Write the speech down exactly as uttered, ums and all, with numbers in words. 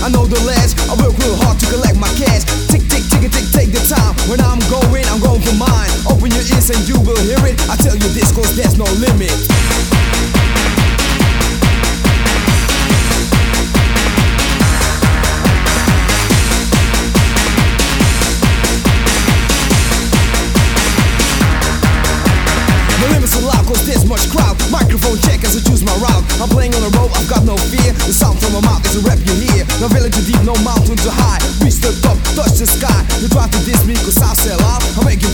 I know the ledge, I work real hard to collect my cash. Tick, tick, tick, tick, take the time. When I'm going, I'm going for mine. Open your ears and you will hear it. I tell you this cause there's no limit. Cause there's much crowd. Microphone check as I choose my route. I'm playing on the road, I've got no fear. The sound from my mouth is a rap you hear. No valley too deep, no mountain too high. Reach the top, touch the sky. You try to diss me cause I sell out. I'm making